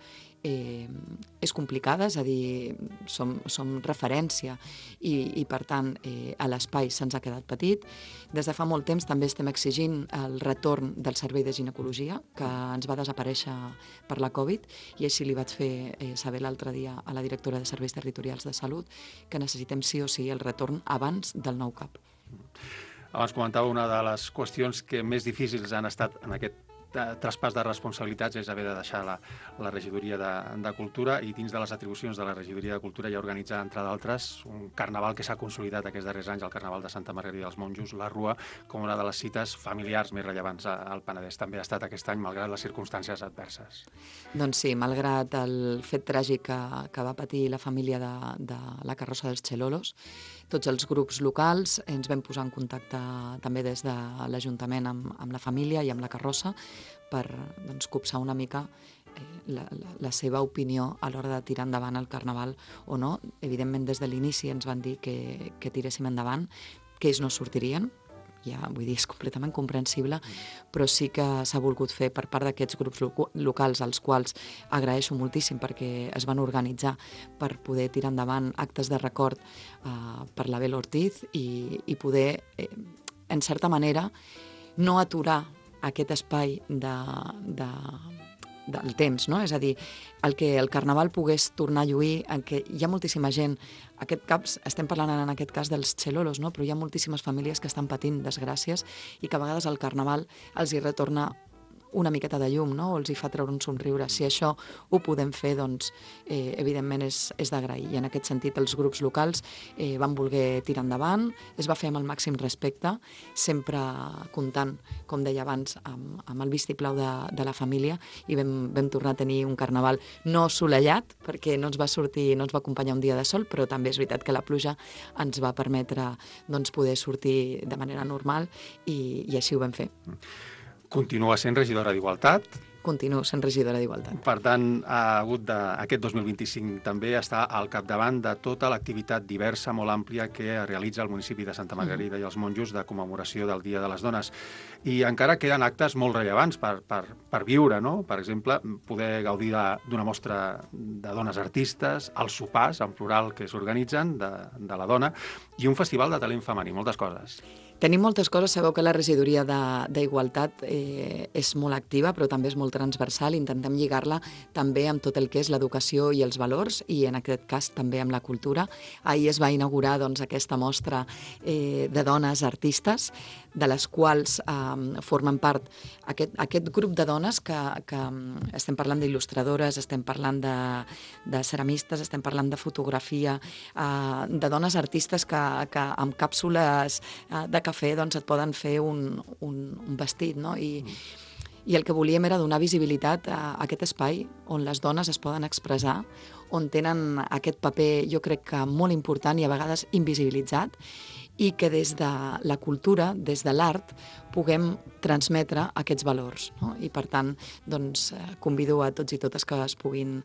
és complicada, és a dir, som referència i per tant a l'espai se'ns ha quedat petit. Des de fa molt temps també estem exigint el retorn del servei de ginecologia, que ens va desaparèixer per la Covid, i així li vaig fer saber l'altre dia a la directora de Serveis Territorials de Salut que necessitem sí o sí el retorn abans del nou CAP. Abans comentava una de les qüestions que més difícils han estat en aquest traspàs de responsabilitats és haver de deixar la regidoria de Cultura, i dins de les atribucions de la regidoria de Cultura hi ha organitzar, entre d'altres, un carnaval que s'ha consolidat aquests darrers anys, el Carnaval de Santa Margarida dels Monjos, la Rua, com una de les cites familiars més rellevants al Penedès. També ha estat aquest any, malgrat les circumstàncies adverses. Doncs sí, malgrat el fet tràgic que va patir la família de la carrossa dels Xelolos, tots els grups locals ens vam posar en contacte també des de l'Ajuntament amb la família i amb la carrossa per copsar una mica la seva opinió a l'hora de tirar endavant el Carnaval o no. Evidentment, des de l'inici ens van dir que tiréssim endavant, que ells no sortirien, ja vull dir, és completament comprensible, però sí que s'ha volgut fer per part d'aquests grups locals, als quals agraeixo moltíssim perquè es van organitzar per poder tirar endavant actes de record per l'Abel Ortiz i poder, en certa manera, no aturar aquest espai del temps, no? És a dir, que el Carnaval pogués tornar a lluir, en què hi ha moltíssima gent, estem parlant en aquest cas dels Xelolos, no? Però hi ha moltíssimes famílies que estan patint desgràcies i que a vegades el Carnaval els hi retorna una miqueta de llum, no? O els hi fa treure un somriure. Si això ho podem fer, doncs, evidentment és d'agrair. I en aquest sentit els grups locals van voler tirar endavant, es va fer amb el màxim respecte, sempre comptant, com deia abans, amb el vistiplau de la família, i vam tornar a tenir un Carnaval no assolellat, perquè no ens va acompanyar un dia de sol, però també és veritat que la pluja ens va permetre poder sortir de manera normal i així ho vam fer. Continua sent regidora d'Igualtat. Continuo sent regidora d'Igualtat. Per tant, ha hagut aquest 2025 també estar al capdavant de tota l'activitat diversa, molt àmplia, que realitza el municipi de Santa Margarida i els Monjos de commemoració del Dia de les Dones. I encara queden actes molt rellevants per viure, no? Per exemple, poder gaudir d'una mostra de dones artistes, els sopars, en plural, que s'organitzen, de la dona, i un festival de talent femení, moltes coses. Tenim moltes coses, sabeu que la regidoria d'Igualtat és molt activa, però també és molt transversal, intentem lligar-la també amb tot el que és l'educació i els valors, i en aquest cas també amb la cultura. Ahir es va inaugurar aquesta mostra de dones artistes, de les quals formen part aquest grup de dones que estem parlant d'il·lustradores, estem parlant de ceramistes, estem parlant de fotografia, de dones artistes que amb càpsules de cafè doncs, et poden fer un vestit, no? I el que volíem era donar visibilitat a aquest espai on les dones es poden expressar, on tenen aquest paper, jo crec que molt important i a vegades invisibilitzat, i que des de la cultura, des de l'art, puguem transmetre aquests valors. No? I per tant, doncs, convido a tots i totes que es puguin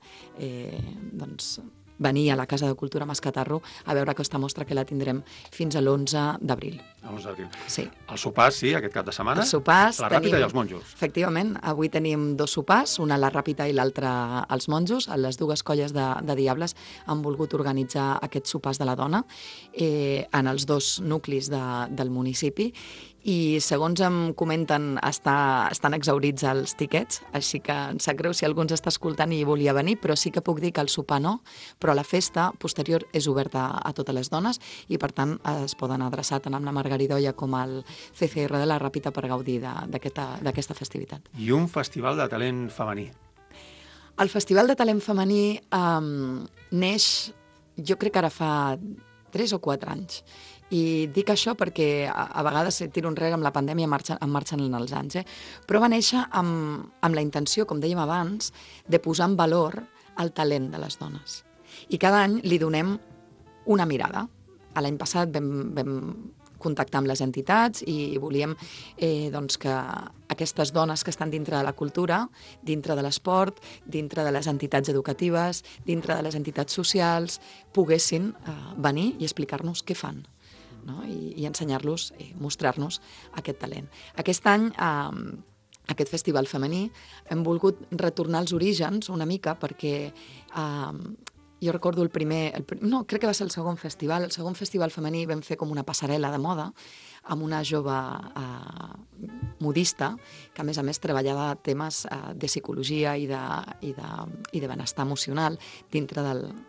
venir a la Casa de Cultura Mascatarro a veure aquesta mostra, que la tindrem fins a l'11 d'abril. L'11 d'abril. Sí. El sopars, sí, aquest cap de setmana. Els sopars... La Ràpita i els monjos. Efectivament, avui tenim 2 sopars, una a la Ràpita i l'altra als monjos. Les dues colles de diables han volgut organitzar aquests sopars de la dona en els 2 nuclis del municipi, i segons em comenten estan exhaurits els tiquets, així que em sap greu si algú ens està escoltant i volia venir, però sí que puc dir que el sopar no, però la festa posterior és oberta a totes les dones i per tant es poden adreçar tant amb la Margaridoia com al CCR de la Ràpita per gaudir d'aquesta festivitat. I un festival de talent femení. El Festival de Talent Femení neix, jo crec que ara fa 3 o 4 anys. I dic això perquè a vegades tiro enrere amb la pandèmia em marxen els anys, però va néixer amb la intenció, com dèiem abans, de posar en valor el talent de les dones. I cada any li donem una mirada. L'any passat vam contactar amb les entitats i volíem doncs, que aquestes dones que estan dintre de la cultura, dintre de l'esport, dintre de les entitats educatives, dintre de les entitats socials, poguessin venir i explicar-nos què fan. No? I ensenyar-los, mostrar-nos aquest talent. Aquest any, aquest festival femení, hem volgut retornar als orígens una mica perquè jo recordo crec que va ser el segon festival femení vam fer com una passarel·la de moda amb una jove modista que a més treballava temes de psicologia i de benestar emocional dintre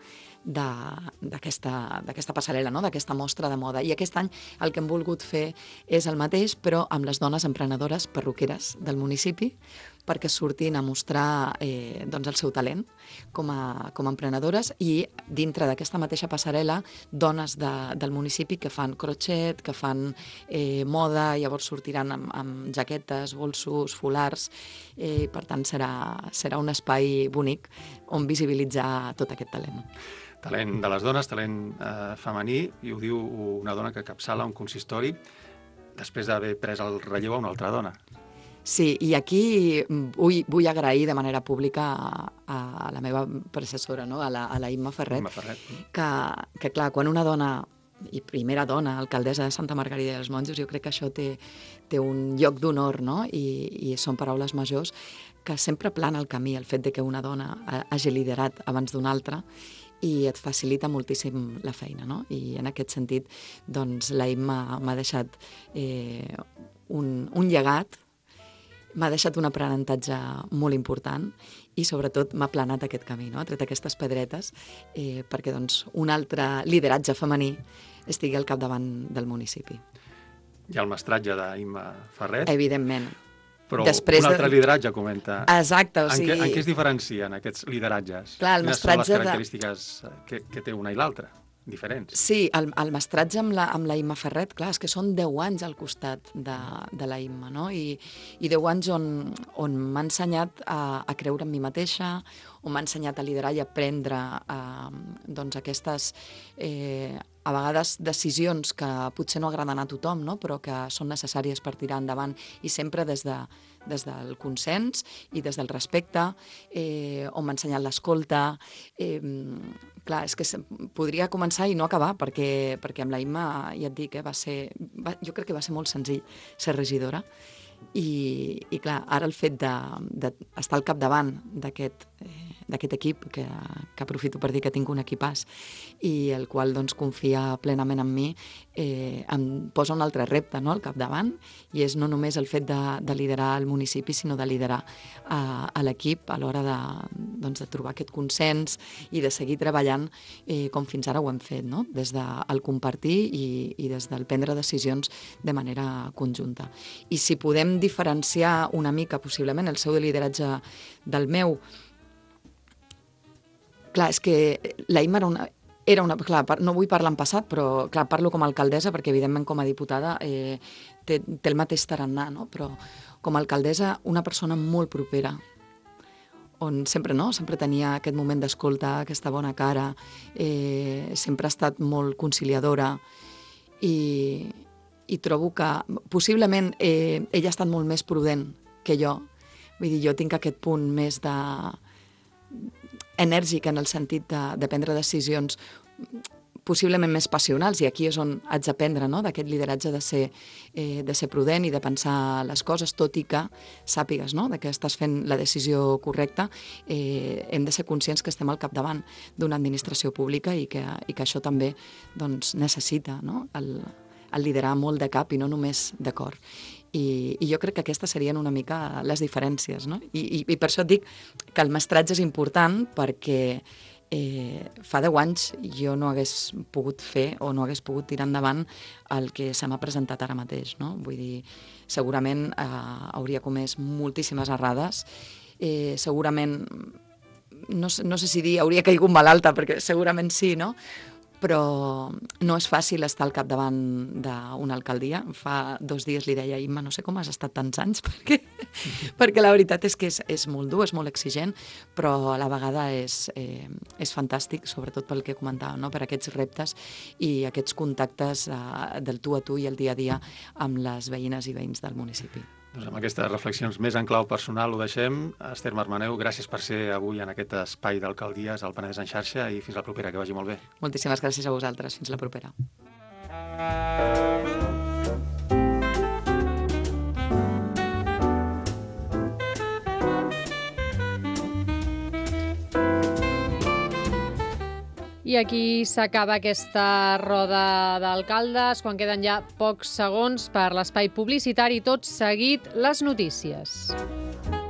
d'aquesta passarel·la, no? D'aquesta mostra de moda. I aquest any el que hem volgut fer és el mateix, però amb les dones emprenedores perruqueres del municipi, perquè surtin a mostrar doncs el seu talent com a emprenedores, i dintre d'aquesta mateixa passarel·la dones del municipi que fan crochet, que fan moda, llavors sortiran amb jaquetes, bolsos, folars, per tant serà un espai bonic on visibilitzar tot aquest talent. Talent de les dones, talent femení, i ho diu una dona que capçala un consistori després d'haver pres el relleu a una altra dona. Sí, i aquí vull agrair de manera pública a la meva predecessora, no? a la Imma Ferret, que clar, quan una dona, i primera dona, alcaldessa de Santa Margarida dels Monjos, jo crec que això té un lloc d'honor, no? I són paraules majors que sempre plana el camí, el fet de que una dona hagi liderat abans d'una altra, i et facilita moltíssim la feina, no? I en aquest sentit, doncs, la Imma m'ha deixat un llegat, m'ha deixat un aprenentatge molt important i sobretot m'ha planat aquest camí, no? Ha tret aquestes pedretes perquè doncs, un altre lideratge femení estigui al capdavant del municipi. Hi ha el mestratge d'Imma Ferret. Evidentment. Però un altre lideratge comenta. Exacte, o sigui... En què es diferencien aquests lideratges? Clar, el mestratge... Quines són les característiques que té una i l'altra? Diferents. Sí, el mestratge amb la Imma Ferret, clar, és que són 10 anys al costat de la Imma, no? I 10 anys on m'ha ensenyat a creure en mi mateixa, on m'ha ensenyat a liderar i a prendre doncs aquestes, a vegades, decisions que potser no agraden a tothom, no? Però que són necessàries per tirar endavant, i sempre des del consens i des del respecte, on m'ha ensenyat l'escolta. Clar, és que podria començar i no acabar, perquè amb la Imma, ja et dic, jo crec que va ser molt senzill ser regidora, i clar, ara el fet d'estar al capdavant d'aquest equip, que aprofito per dir que tinc un equipàs, i el qual doncs, confia plenament en mi, em posa un altre repte, no?, al capdavant, i és no només el fet de liderar el municipi, sinó de liderar a l'equip a l'hora de trobar aquest consens i de seguir treballant com fins ara ho hem fet, no?, des del compartir i des del prendre decisions de manera conjunta. I si podem diferenciar una mica, possiblement, el seu lideratge del meu, clar, és que la Imma Clar, no vull parlar en passat, però clar, parlo com a alcaldessa, perquè evidentment com a diputada té el mateix tarannà, no? Però com a alcaldessa, una persona molt propera, on sempre tenia aquest moment d'escolta, aquesta bona cara, sempre ha estat molt conciliadora i trobo que possiblement ella ha estat molt més prudent que jo. Vull dir, jo tinc aquest punt més enèrgic en el sentit de prendre decisions possiblement més passionals, i aquí és on haig d'aprendre, no?, d'aquest lideratge de ser prudent i de pensar les coses, tot i que sàpigues, no?, que estàs fent la decisió correcta. Hem de ser conscients que estem al capdavant d'una administració pública i que això també doncs, necessita, no?, el liderar molt de cap i no només de cor. I jo crec que aquestes serien una mica les diferències, no? I per això et dic que el mestratge és important, perquè fa 10 anys jo no hagués pogut fer o no hagués pogut tirar endavant el que se m'ha presentat ara mateix, no? Vull dir, segurament hauria comès moltíssimes errades, segurament, no sé si dir hauria caigut malalta, perquè segurament sí, no? Però no és fàcil estar al capdavant d'una alcaldia. Fa 2 dies li deia a Imma, no sé com has estat tants anys, perquè la veritat és que és molt dur, és molt exigent, però a la vegada és fantàstic, sobretot pel que comentàvem, no? Per aquests reptes i aquests contactes del tu a tu i el dia a dia amb les veïnes i veïns del municipi. Doncs amb aquestes reflexions més en clau personal ho deixem. Esther Marmaneu, gràcies per ser avui en aquest espai d'alcaldies al Penedès en xarxa i fins la propera, que vagi molt bé. Moltíssimes gràcies a vosaltres. Fins la propera. I aquí s'acaba aquesta roda d'alcaldes, quan queden ja pocs segons per l'espai publicitari. Tot seguit, les notícies.